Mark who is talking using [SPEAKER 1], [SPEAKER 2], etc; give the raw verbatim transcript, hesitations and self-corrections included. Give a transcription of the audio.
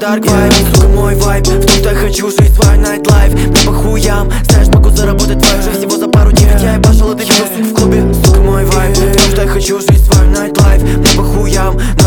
[SPEAKER 1] dark vibe. Сука, мой вайб в том, что я хочу жить свой nightlife. Мне по хуям, знаешь, могу заработать твою жизнь всего за пару дней. Ведь я ебашил это видео, сука, в клубе. Сука, мой вайб в том, что я хочу жить свой nightlife. Мне по хуям,